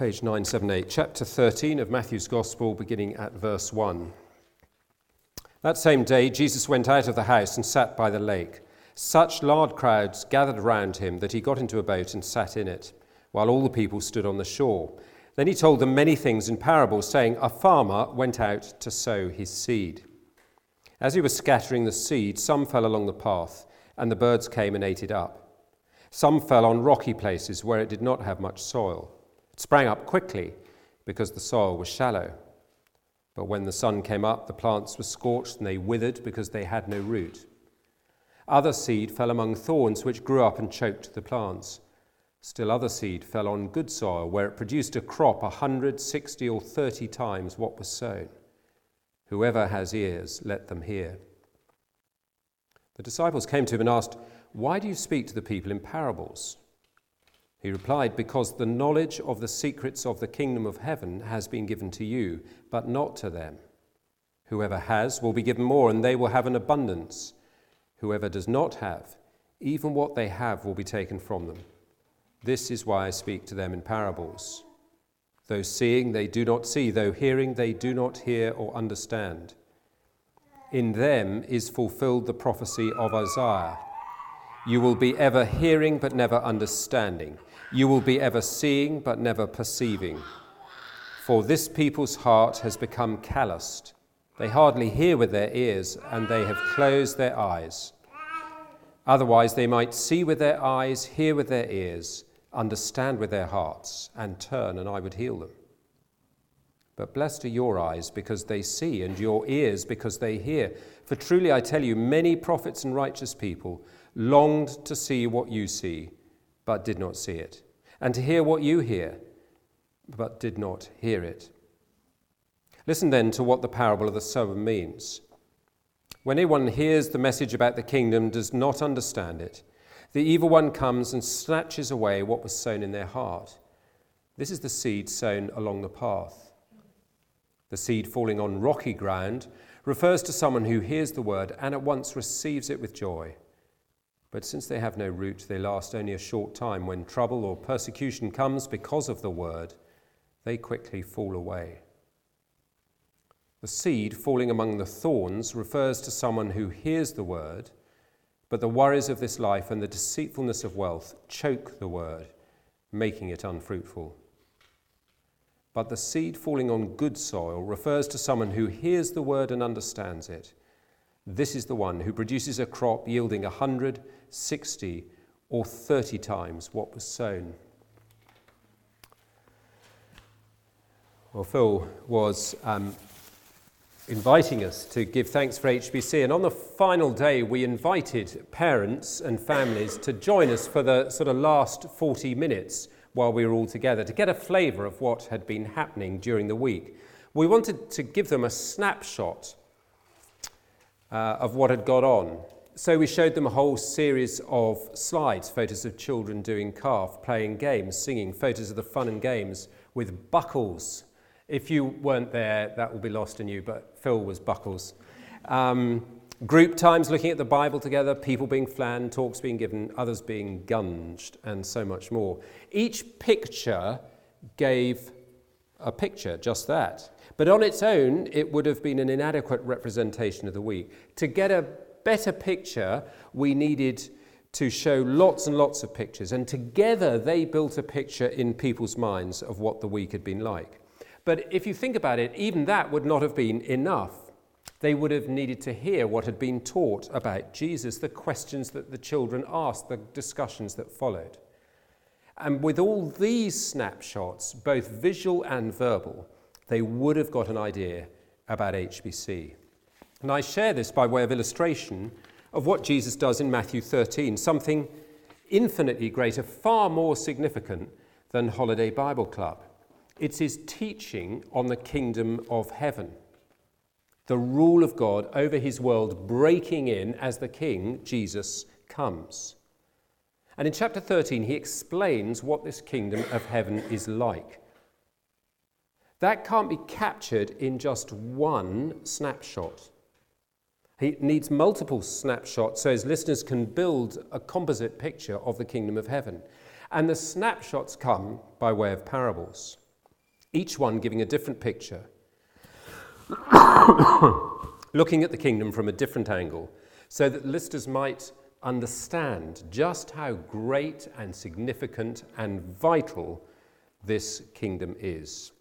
Page 978, chapter 13 of Matthew's Gospel, beginning at verse 1. That same day, Jesus went out of the house and sat by the lake. Such large crowds gathered around him that he got into a boat and sat in it, while all the people stood on the shore. Then he told them many things in parables, saying, A farmer went out to sow his seed. As he was scattering the seed, some fell along the path, and the birds came and ate it up. Some fell on rocky places where it did not have much soil. It sprang up quickly because the soil was shallow. But when the sun came up, the plants were scorched and they withered because they had no root. Other seed fell among thorns, which grew up and choked the plants. Still other seed fell on good soil, where it produced a crop 100, 60, or 30 times what was sown. Whoever has ears, let them hear. The disciples came to him and asked, Why do you speak to the people in parables? He replied, Because the knowledge of the secrets of the kingdom of heaven has been given to you, but not to them. Whoever has will be given more, and they will have an abundance. Whoever does not have, even what they have will be taken from them. This is why I speak to them in parables. Though seeing, they do not see. Though hearing, they do not hear or understand. In them is fulfilled the prophecy of Isaiah. You will be ever hearing, but never understanding. You will be ever seeing, but never perceiving. For this people's heart has become calloused. They hardly hear with their ears, and they have closed their eyes. Otherwise they might see with their eyes, hear with their ears, understand with their hearts, and turn, and I would heal them. But blessed are your eyes because they see, and your ears because they hear. For truly I tell you, many prophets and righteous people longed to see what you see, but did not see it, and to hear what you hear, but did not hear it. Listen then to what the parable of the sower means. When anyone hears the message about the kingdom, does not understand it, the evil one comes and snatches away what was sown in their heart. This is the seed sown along the path. The seed falling on rocky ground refers to someone who hears the word and at once receives it with joy. But since they have no root, they last only a short time. When trouble or persecution comes because of the word, they quickly fall away. The seed falling among the thorns refers to someone who hears the word, but the worries of this life and the deceitfulness of wealth choke the word, making it unfruitful. But the seed falling on good soil refers to someone who hears the word and understands it. This is the one who produces a crop yielding 100, 60, or 30 times what was sown. Well, Phil was inviting us to give thanks for HBC, and on the final day we invited parents and families to join us for the sort of last 40 minutes while we were all together to get a flavour of what had been happening during the week. We wanted to give them a snapshot of what had gone on. So we showed them a whole series of slides, photos of children doing calf, playing games, singing, photos of the fun and games with Buckles. If you weren't there, that will be lost on you, but Phil was Buckles. Group times looking at the Bible together, people being flanned, talks being given, others being gunged, and so much more. Each picture gave a picture, just that. But on its own, it would have been an inadequate representation of the week. To get a better picture, we needed to show lots and lots of pictures, and together they built a picture in people's minds of what the week had been like. But if you think about it, even that would not have been enough. They would have needed to hear what had been taught about Jesus, the questions that the children asked, the discussions that followed. And with all these snapshots, both visual and verbal, they would have got an idea about HBC. And I share this by way of illustration of what Jesus does in Matthew 13, something infinitely greater, far more significant than Holiday Bible Club. It's his teaching on the kingdom of heaven, the rule of God over his world breaking in as the King, Jesus, comes. And in chapter 13, he explains what this kingdom of heaven is like. That can't be captured in just one snapshot. He needs multiple snapshots so his listeners can build a composite picture of the kingdom of heaven. And the snapshots come by way of parables. each one giving a different picture, looking at the kingdom from a different angle, so that listeners might understand just how great and significant and vital this kingdom is.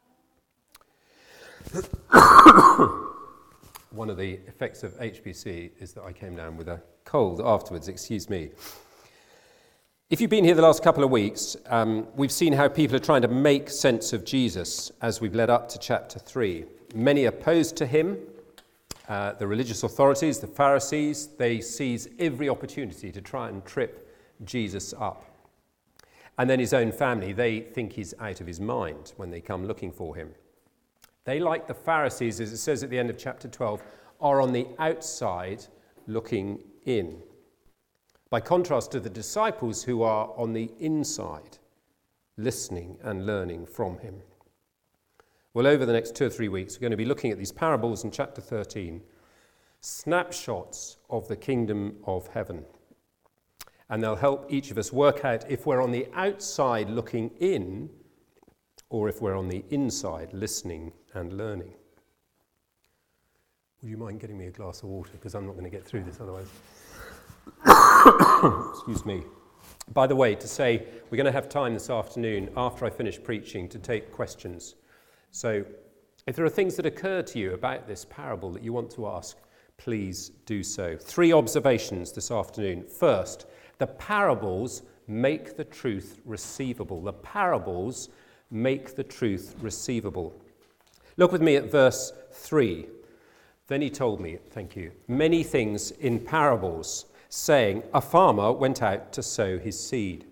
One of the effects of HBC is that I came down with a cold afterwards, excuse me. If you've been here the last couple of weeks, we've seen how people are trying to make sense of Jesus as we've led up to chapter 3. Many opposed to him. The religious authorities, the Pharisees, they seize every opportunity to try and trip Jesus up. And then his own family, they think he's out of his mind when they come looking for him. They, like the Pharisees, as it says at the end of chapter 12, are on the outside looking in. By contrast to the disciples who are on the inside, listening and learning from him. Well, over the next 2 or 3 weeks, we're going to be looking at these parables in chapter 13, snapshots of the kingdom of heaven. And they'll help each of us work out if we're on the outside looking in, or if we're on the inside listening and learning. Would you mind getting me a glass of water? Because I'm not going to get through this otherwise. Excuse me. By the way, to say we're going to have time this afternoon after I finish preaching to take questions. So if there are things that occur to you about this parable that you want to ask, please do so. 3 observations this afternoon. First, the parables make the truth receivable. The parables make the truth receivable. Look with me at verse 3. Then he told me, thank you, many things in parables, saying, a farmer went out to sow his seed.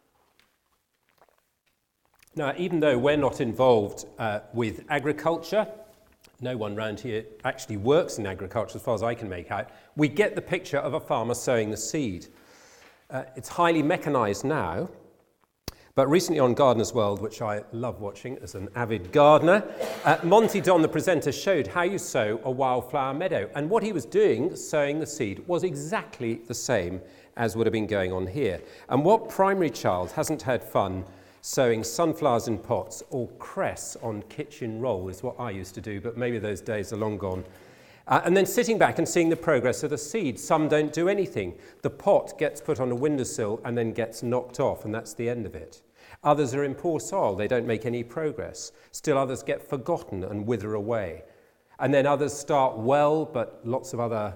Now, even though we're not involved with agriculture, no one round here actually works in agriculture as far as I can make out, we get the picture of a farmer sowing the seed. It's highly mechanized now, but recently on Gardener's World, which I love watching as an avid gardener, Monty Don, the presenter, showed how you sow a wildflower meadow. And what he was doing, sowing the seed, was exactly the same as would have been going on here. And what primary child hasn't had fun sowing sunflowers in pots or cress on kitchen roll is what I used to do, but maybe those days are long gone. And then sitting back and seeing the progress of the seed. Some don't do anything. The pot gets put on a windowsill and then gets knocked off, and that's the end of it. Others are in poor soil. They don't make any progress. Still others get forgotten and wither away. And then others start well, but lots of other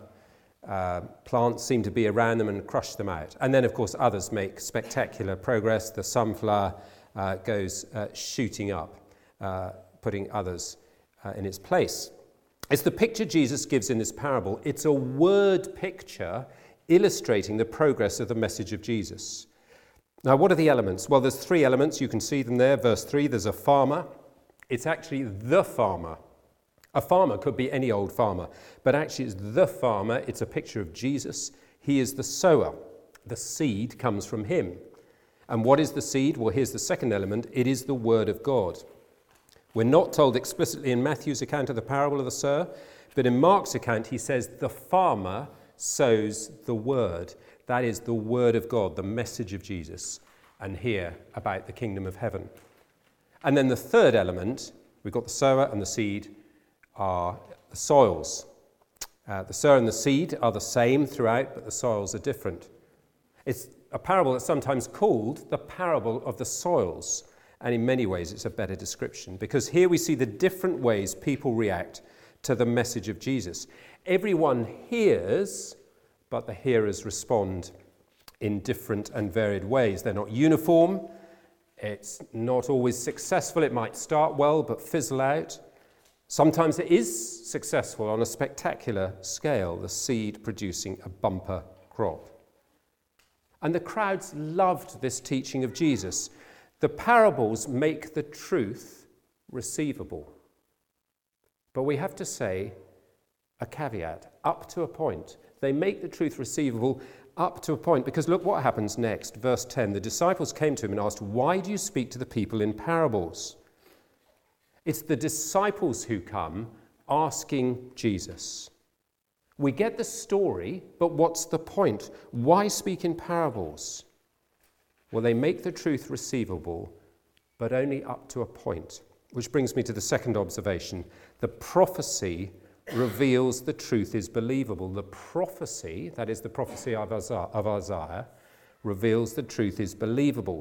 plants seem to be around them and crush them out. And then, of course, others make spectacular progress. The sunflower goes shooting up, putting others in its place. It's the picture Jesus gives in this parable. It's a word picture illustrating the progress of the message of Jesus. Now, what are the elements? Well, there's 3 elements. You can see them there. Verse 3, there's a farmer. It's actually the farmer. A farmer could be any old farmer, but actually it's the farmer. It's a picture of Jesus. He is the sower. The seed comes from him. And what is the seed? Well, here's the second element. It is the word of God. We're not told explicitly in Matthew's account of the parable of the sower, but in Mark's account he says the farmer sows the word. That is the word of God, the message of Jesus, and here about the kingdom of heaven. And then the third element, we've got the sower and the seed, are the soils. The sower and the seed are the same throughout, but the soils are different. It's a parable that's sometimes called the parable of the soils. And in many ways, it's a better description, because here we see the different ways people react to the message of Jesus. Everyone hears, but the hearers respond in different and varied ways. They're not uniform. It's not always successful. It might start well, but fizzle out. Sometimes it is successful on a spectacular scale, the seed producing a bumper crop. And the crowds loved this teaching of Jesus. The parables make the truth receivable. But we have to say a caveat, up to a point. They make the truth receivable up to a point, because look what happens next. Verse 10, the disciples came to him and asked, "Why do you speak to the people in parables?" It's the disciples who come asking Jesus. We get the story, but what's the point? Why speak in parables? Well, they make the truth receivable, but only up to a point. Which brings me to the second observation. The prophecy reveals the truth is believable. The prophecy, that is the prophecy of Isaiah, reveals the truth is believable.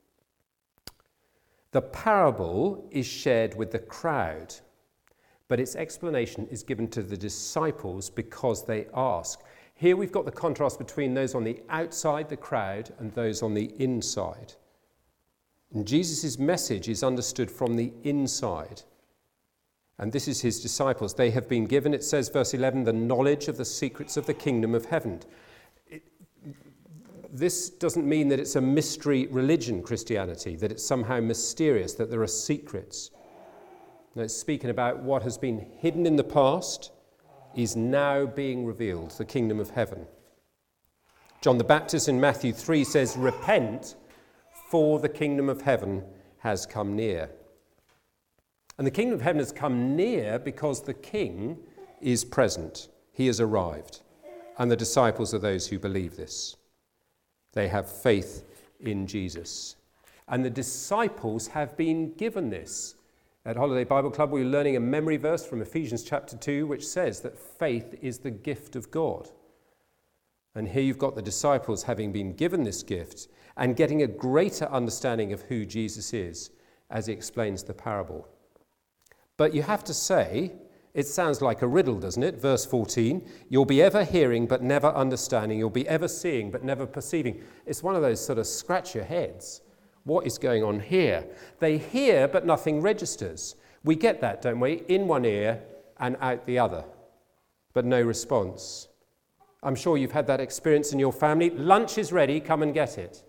The parable is shared with the crowd, but its explanation is given to the disciples because they ask. Here we've got the contrast between those on the outside, the crowd, and those on the inside. And Jesus' message is understood from the inside. And this is his disciples. They have been given, it says, verse 11, the knowledge of the secrets of the kingdom of heaven. This doesn't mean that it's a mystery religion, Christianity, that it's somehow mysterious, that there are secrets. No, it's speaking about what has been hidden in the past is now being revealed, the kingdom of heaven. John the Baptist in Matthew 3 says, repent, for the kingdom of heaven has come near. And the kingdom of heaven has come near because the king is present. He has arrived. And the disciples are those who believe this. They have faith in Jesus. And the disciples have been given this. At Holiday Bible Club, we were learning a memory verse from Ephesians chapter 2, which says that faith is the gift of God. And here you've got the disciples having been given this gift and getting a greater understanding of who Jesus is as he explains the parable. But you have to say, it sounds like a riddle, doesn't it? Verse 14, you'll be ever hearing but never understanding. You'll be ever seeing but never perceiving. It's one of those sort of scratch your heads. What is going on here? They hear but nothing registers. We get that, don't we? In one ear and out the other, but no response. I'm sure you've had that experience in your family. Lunch is ready, come and get it.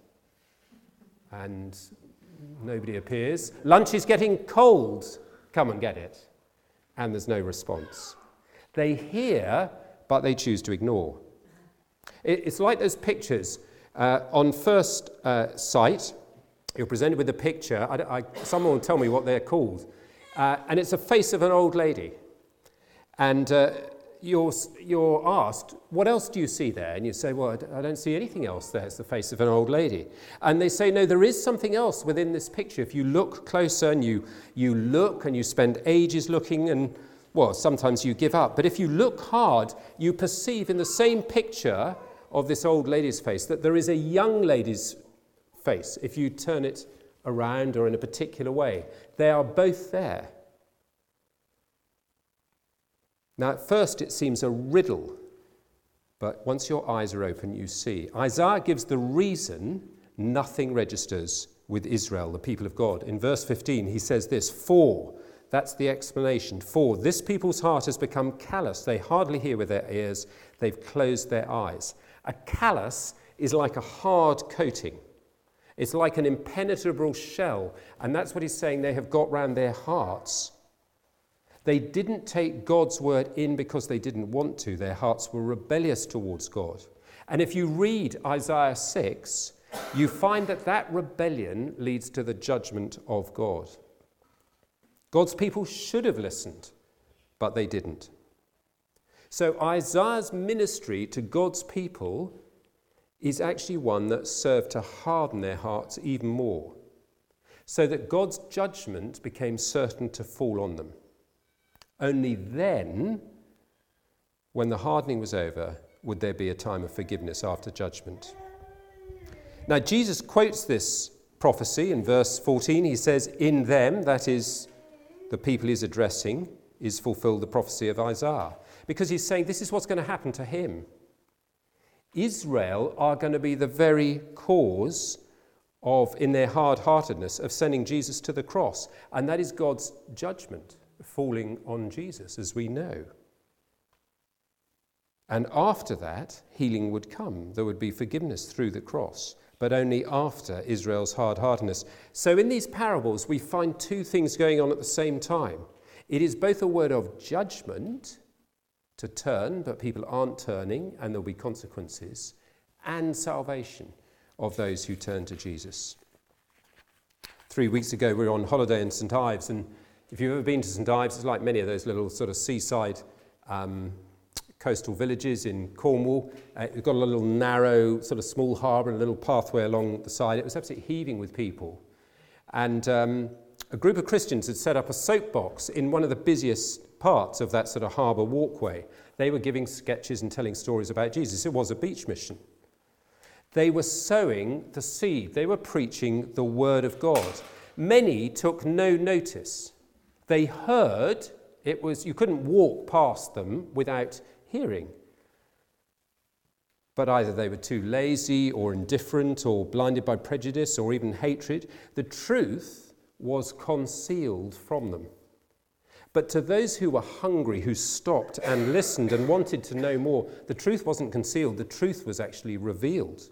And nobody appears. Lunch is getting cold, come and get it. And there's no response. They hear, but they choose to ignore. It's like those pictures. On first sight, you're presented with a picture. Someone will tell me what they're called. And it's a face of an old lady. And you're asked, what else do you see there? And you say, well, I don't see anything else there. It's the face of an old lady. And they say, no, there is something else within this picture. If you look closer and you look and you spend ages looking and, well, sometimes you give up. But if you look hard, you perceive in the same picture of this old lady's face that there is a young lady's face if you turn it around or in a particular way. They are both there. Now, at first it seems a riddle, but once your eyes are open, you see. Isaiah gives the reason nothing registers with Israel, the people of God. In verse 15, he says this, for, that's the explanation, for this people's heart has become callous. They hardly hear with their ears. They've closed their eyes. A callus is like a hard coating. It's like an impenetrable shell, and that's what he's saying they have got round their hearts. They didn't take God's word in because they didn't want to. Their hearts were rebellious towards God. And if you read Isaiah 6, you find that rebellion leads to the judgment of God. God's people should have listened, but they didn't. So Isaiah's ministry to God's people is actually one that served to harden their hearts even more, so that God's judgment became certain to fall on them. Only then, when the hardening was over, would there be a time of forgiveness after judgment. Now, Jesus quotes this prophecy in verse 14. He says, in them, that is, the people he's addressing, is fulfilled the prophecy of Isaiah. Because he's saying this is what's going to happen to him. Israel are going to be the very cause of, in their hard-heartedness, of sending Jesus to the cross. And that is God's judgment falling on Jesus, as we know. And after that, healing would come. There would be forgiveness through the cross, but only after Israel's hard-heartedness. So in these parables, we find two things going on at the same time. It is both a word of judgment, to turn, but people aren't turning, and there'll be consequences, and salvation of those who turn to Jesus. 3 weeks ago, we were on holiday in St Ives, and if you've ever been to St Ives, it's like many of those little sort of seaside coastal villages in Cornwall. We've got a little narrow, sort of small harbour and a little pathway along the side. It was absolutely heaving with people. And a group of Christians had set up a soapbox in one of the busiest parts of that sort of harbour walkway. They were giving sketches and telling stories about Jesus. It was a beach mission. They were sowing the seed. They were preaching the word of God. Many took no notice. They heard. You couldn't walk past them without hearing. But either they were too lazy or indifferent or blinded by prejudice or even hatred. The truth was concealed from them. But to those who were hungry, who stopped and listened and wanted to know more, the truth wasn't concealed. The truth was actually revealed.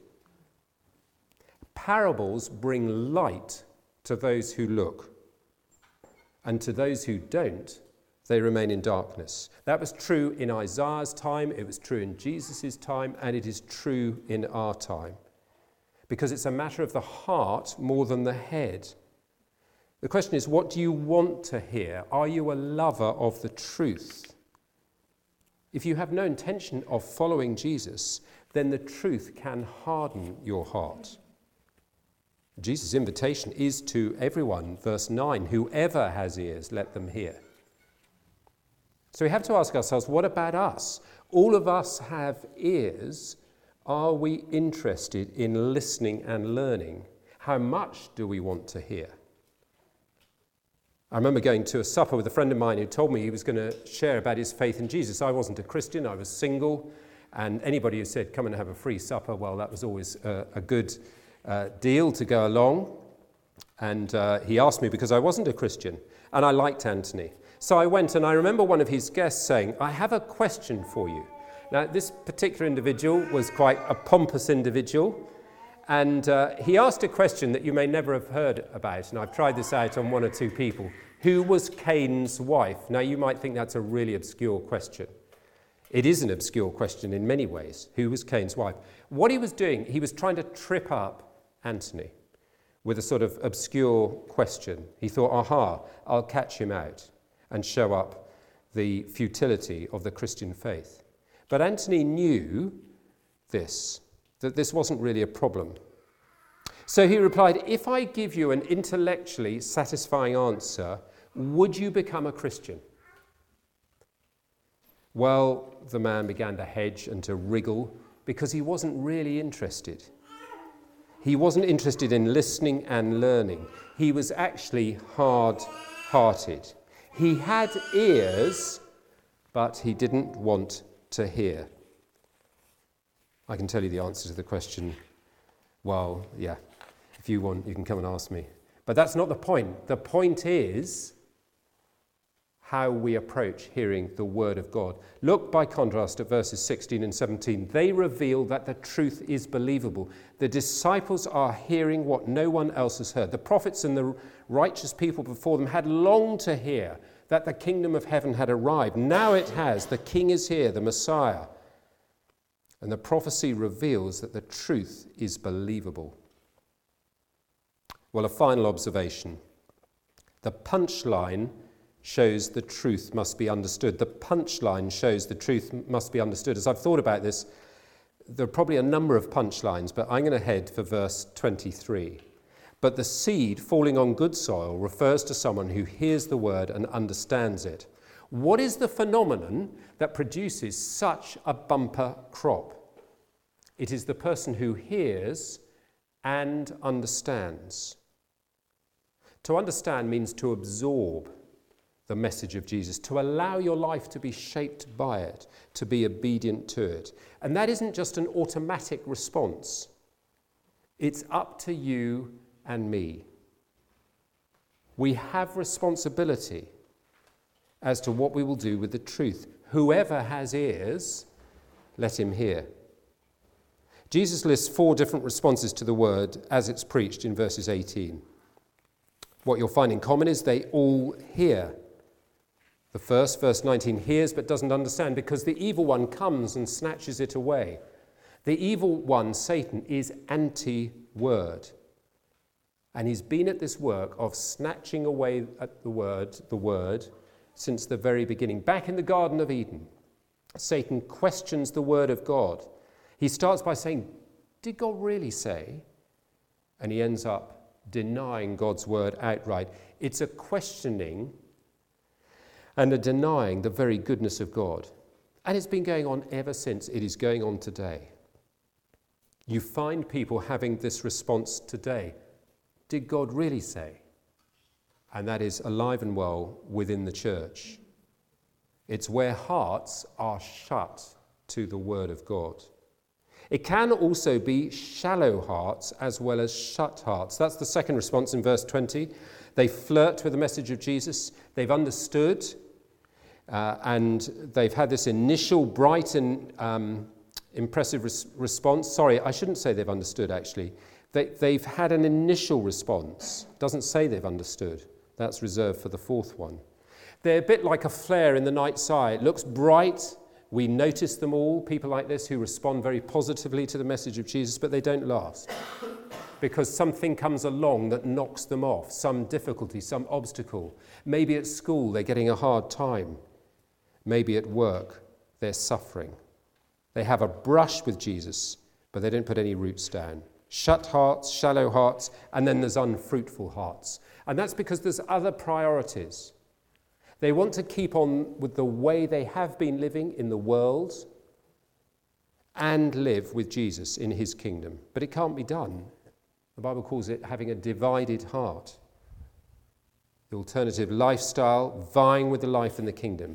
Parables bring light to those who look. And to those who don't, they remain in darkness. That was true in Isaiah's time, it was true in Jesus' time, and it is true in our time. Because it's a matter of the heart more than the head. The question is, what do you want to hear? Are you a lover of the truth? If you have no intention of following Jesus, then the truth can harden your heart. Jesus' invitation is to everyone, verse 9, whoever has ears, let them hear. So we have to ask ourselves, what about us? All of us have ears. Are we interested in listening and learning? How much do we want to hear? I remember going to a supper with a friend of mine who told me he was going to share about his faith in Jesus. I wasn't a Christian, I was single, and anybody who said, come and have a free supper, well, that was always a good deal to go along. And he asked me because I wasn't a Christian, and I liked Anthony. So I went, and I remember one of his guests saying, I have a question for you. Now, this particular individual was quite a pompous individual, and he asked a question that you may never have heard about, and I've tried this out on one or two people. Who was Cain's wife? Now, you might think that's a really obscure question. It is an obscure question in many ways. Who was Cain's wife? What he was doing, he was trying to trip up Anthony with a sort of obscure question. He thought, aha, I'll catch him out and show up the futility of the Christian faith. But Anthony knew that this wasn't really a problem. So he replied, if I give you an intellectually satisfying answer, would you become a Christian? Well, the man began to hedge and to wriggle because he wasn't really interested. He wasn't interested in listening and learning. He was actually hard-hearted. He had ears, but he didn't want to hear. I can tell you the answer to the question, well, yeah, if you want, you can come and ask me. But that's not the point. The point is how we approach hearing the word of God. Look, by contrast, at verses 16 and 17. They reveal that the truth is believable. The disciples are hearing what no one else has heard. The prophets and the righteous people before them had longed to hear that the kingdom of heaven had arrived. Now it has. The king is here, the Messiah. And the prophecy reveals that the truth is believable. Well, a final observation. The punchline shows the truth must be understood. The punchline shows the truth must be understood. As I've thought about this, there are probably a number of punchlines, but I'm going to head for verse 23. But the seed falling on good soil refers to someone who hears the word and understands it. What is the phenomenon that produces such a bumper crop? It is the person who hears and understands. To understand means to absorb the message of Jesus, to allow your life to be shaped by it, to be obedient to it. And that isn't just an automatic response. It's up to you and me. We have responsibility as to what we will do with the truth. Whoever has ears, let him hear. Jesus lists 4 different responses to the word as it's preached in verses 18. What you'll find in common is they all hear. The first, verse 19, hears but doesn't understand because the evil one comes and snatches it away. The evil one, Satan, is anti-word. And he's been at this work of snatching away at the word, since the very beginning. Back in the Garden of Eden, Satan questions the word of God. He starts by saying, did God really say? And he ends up denying God's word outright. It's a questioning and a denying the very goodness of God. And it's been going on ever since. It is going on today. You find people having this response today. Did God really say? And that is alive and well within the church. It's where hearts are shut to the word of God. It can also be shallow hearts as well as shut hearts. That's the second response in verse 20. They flirt with the message of Jesus. They've understood, and they've had this initial bright and impressive response. Sorry, I shouldn't say they've understood, actually. They've had an initial response. Doesn't say they've understood. That's reserved for the fourth one. They're a bit like a flare in the night sky. It looks bright. We notice them all, people like this who respond very positively to the message of Jesus, but they don't last. Because something comes along that knocks them off, some difficulty, some obstacle. Maybe at school they're getting a hard time. Maybe at work they're suffering. They have a brush with Jesus, but they don't put any roots down. Shut hearts, shallow hearts, and then there's unfruitful hearts. And that's because there's other priorities. They want to keep on with the way they have been living in the world and live with Jesus in his kingdom. But it can't be done. The Bible calls it having a divided heart. The alternative lifestyle, vying with the life in the kingdom.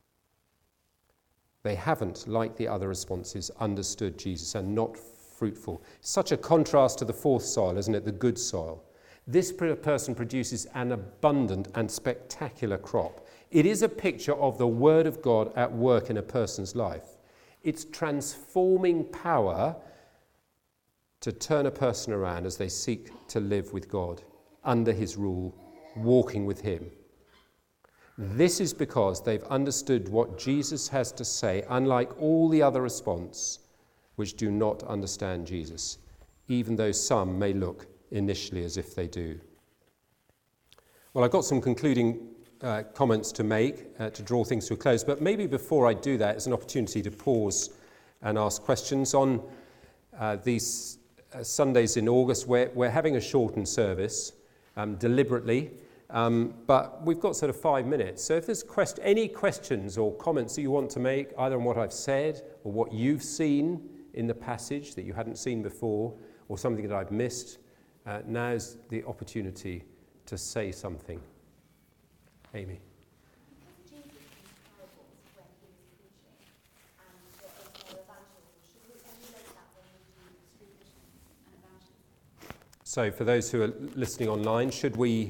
They haven't, like the other responses, understood Jesus and not fruitful. Such a contrast to the fourth soil, isn't it? The good soil. This person produces an abundant and spectacular crop. It is a picture of the Word of God at work in a person's life. It's transforming power to turn a person around as they seek to live with God, under his rule, walking with him. This is because they've understood what Jesus has to say, unlike all the other response, which do not understand Jesus, even though some may look initially as if they do. Well, I've got some concluding comments to make to draw things to a close, but maybe before I do that, it's an opportunity to pause and ask questions. On these Sundays in August, we're having a shortened service deliberately, but we've got sort of 5 minutes. So if there's any questions or comments that you want to make, either on what I've said or what you've seen in the passage that you hadn't seen before, or something that I've missed, now's the opportunity to say something. Amy. Jesus used parables when he was preaching, and there is no evangelism. Should we emulate that when we do street missions and evangelism? So for those who are listening online, should we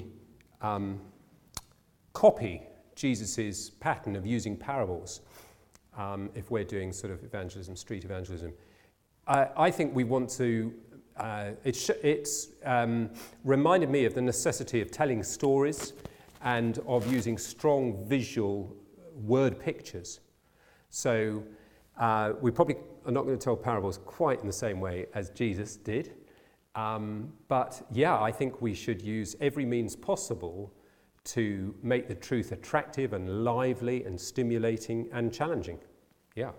copy Jesus' pattern of using parables if we're doing sort of evangelism, street evangelism? I think we want to, it's reminded me of the necessity of telling stories and of using strong visual word pictures. So we probably are not going to tell parables quite in the same way as Jesus did. But yeah, I think we should use every means possible to make the truth attractive and lively and stimulating and challenging. Yeah.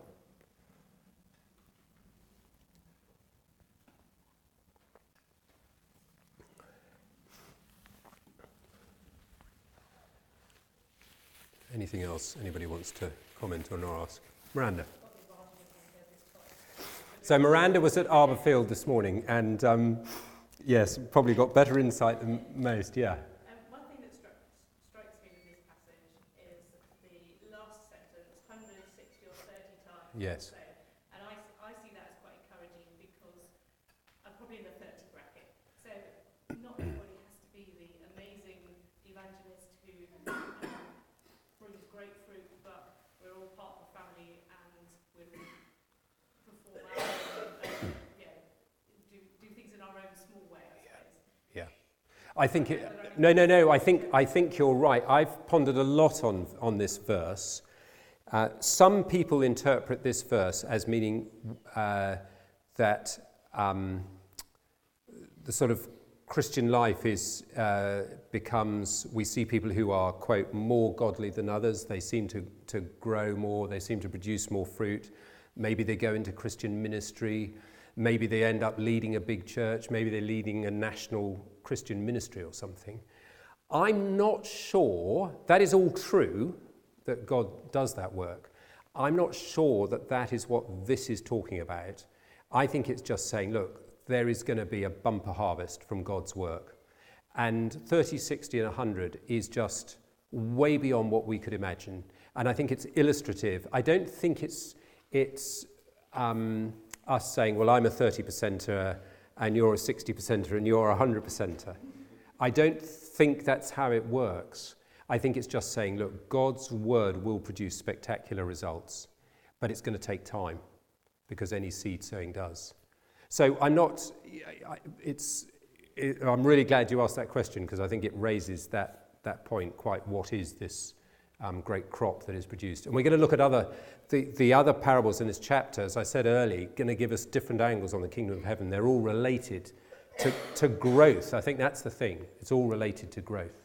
Anything else anybody wants to comment on or ask? Miranda. So Miranda was at Arborfield this morning and yes, probably got better insight than most, yeah. One thing that strikes me with this passage is the last sentence, 160 or 30 times. Yes. And I see that as quite encouraging because I'm probably in the 30 bracket. So not everybody has to be the amazing evangelist who brings great fruit, but we're all part of the family and we perform our do things in our own small way, I suppose. Yeah. I think no. I think you're right. I've pondered a lot on this verse. Some people interpret this verse as meaning that the sort of Christian life is becomes, we see people who are, quote, more godly than others. They seem to grow more. They seem to produce more fruit. Maybe they go into Christian ministry. Maybe they end up leading a big church. Maybe they're leading a national Christian ministry or something. I'm not sure, that is all true, that God does that work. I'm not sure that that is what this is talking about. I think it's just saying, look, there is going to be a bumper harvest from God's work. And 30, 60 and 100 is just way beyond what we could imagine. And I think it's illustrative. I don't think it's us saying, well, I'm a 30%er and you're a 60%er and you're a 100%er. I don't think that's how it works. I think it's just saying, look, God's word will produce spectacular results, but it's going to take time because any seed sowing does. So I'm really glad you asked that question because I think it raises that point quite. What is this great crop that is produced? And we're going to look at the other parables in this chapter, as I said earlier, going to give us different angles on the kingdom of heaven. They're all related to growth. I think that's the thing. It's all related to growth.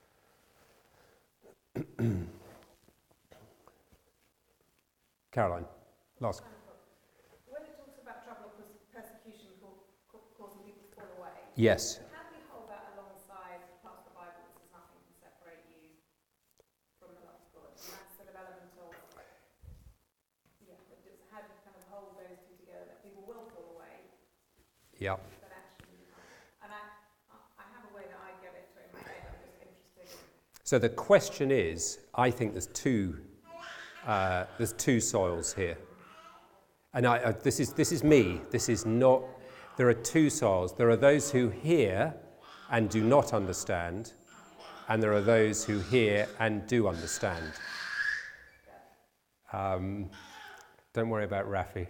Caroline, last. When it talks about trouble or persecution causing people to fall away, Yes. how do we hold that alongside parts of the Bible that says nothing can separate you from the love of God? And that's sort of element of, how do you kind of hold those two together, that people will fall away, Yeah. but actually you can't. And I have a way that I get it through my head. I'm just interested. So the question is, I think there's two soils here, and this is me. This is not. There are two soils. There are those who hear and do not understand, and there are those who hear and do understand. Don't worry about Rafi.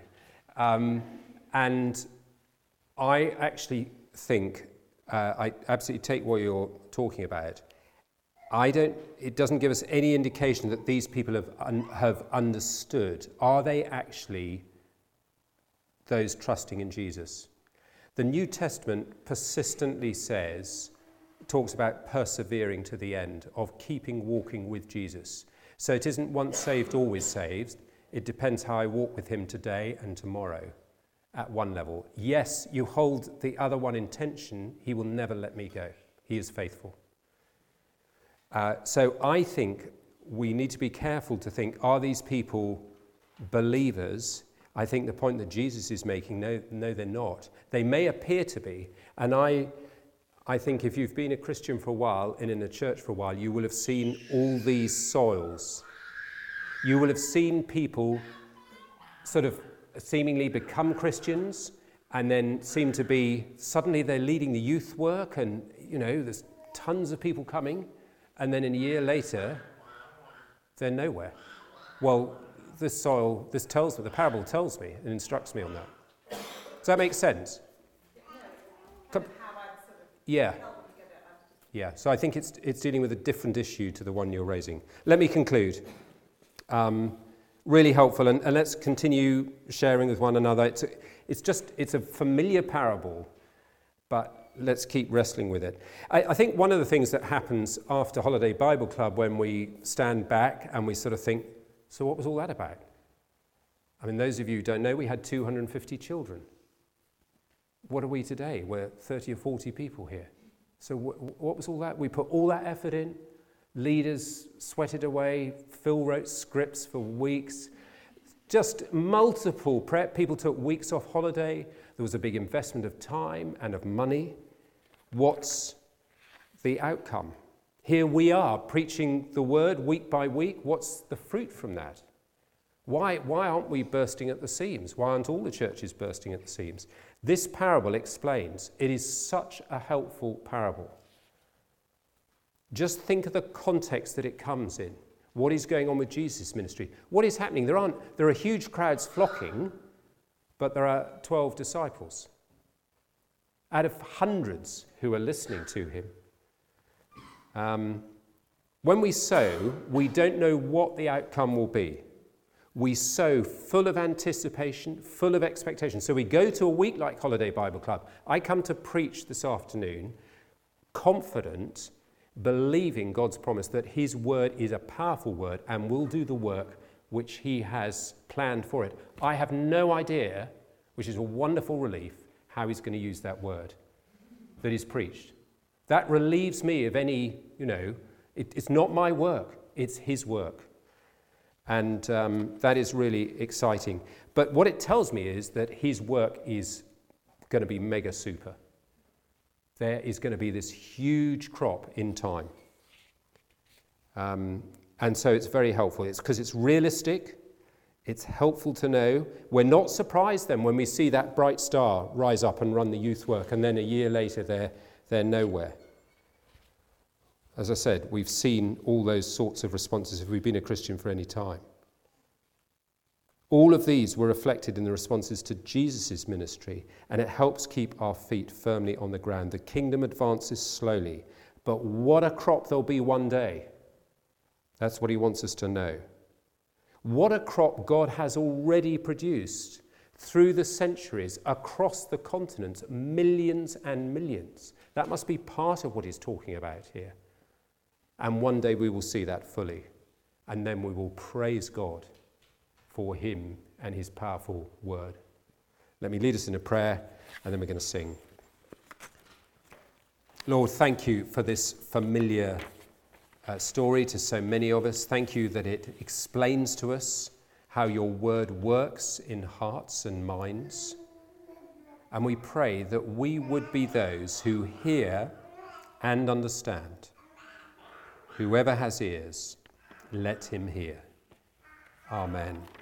And I actually think I absolutely take what you're talking about. It doesn't give us any indication that these people have understood. Are they actually those trusting in Jesus? The New Testament persistently talks about persevering to the end, of keeping walking with Jesus. So it isn't once saved, always saved. It depends how I walk with him today and tomorrow at one level. Yes, you hold the other one in tension. He will never let me go. He is faithful. So I think we need to be careful to think, are these people believers? I think the point that Jesus is making, no, they're not. They may appear to be. And I think if you've been a Christian for a while and in a church for a while, you will have seen all these soils. You will have seen people sort of seemingly become Christians and then seem to be, suddenly they're leading the youth work and, there's tons of people coming. And then a year later, they're nowhere. Well, the parable tells me and instructs me on that. Does that make sense? Yeah. Yeah, so I think it's dealing with a different issue to the one you're raising. Let me conclude. Really helpful, and let's continue sharing with one another. It's a familiar parable, but let's keep wrestling with it. I think one of the things that happens after Holiday Bible Club when we stand back and we sort of think, so what was all that about? I mean, those of you who don't know, we had 250 children. What are we today? We're 30 or 40 people here. So what was all that? We put all that effort in. Leaders sweated away. Phil wrote scripts for weeks. Just multiple prep. People took weeks off holiday. There was a big investment of time and of money. What's the outcome? Here we are preaching the word week by week. What's the fruit from that? Why aren't we bursting at the seams? Why aren't all the churches bursting at the seams? This parable explains. It is such a helpful parable. Just think of the context that it comes in. What is going on with Jesus' ministry? What is happening? There are huge crowds flocking, but there are 12 disciples out of hundreds who are listening to him. When we sow, we don't know what the outcome will be. We sow full of anticipation, full of expectation. So we go to a week like Holiday Bible Club. I come to preach this afternoon, confident, believing God's promise that his word is a powerful word and will do the work which he has planned for it. I have no idea which is a wonderful relief, how he's going to use that word that is preached. That relieves me of any, it's not my work, it's his work. And that is really exciting. But what it tells me is that his work is going to be mega super. There is going to be this huge crop in time. And so it's very helpful. It's because it's realistic. It's helpful to know. We're not surprised then when we see that bright star rise up and run the youth work, and then a year later they're nowhere. As I said, we've seen all those sorts of responses if we've been a Christian for any time. All of these were reflected in the responses to Jesus' ministry, and it helps keep our feet firmly on the ground. The kingdom advances slowly, but what a crop there'll be one day. That's what he wants us to know. What a crop God has already produced through the centuries across the continent, millions and millions. That must be part of what he's talking about here. And one day we will see that fully. And then we will praise God for him and his powerful word. Let me lead us in a prayer, and then we're going to sing. Lord, thank you for this familiar story to so many of us. Thank you that it explains to us how your word works in hearts and minds. And we pray that we would be those who hear and understand. Whoever has ears, let him hear. Amen.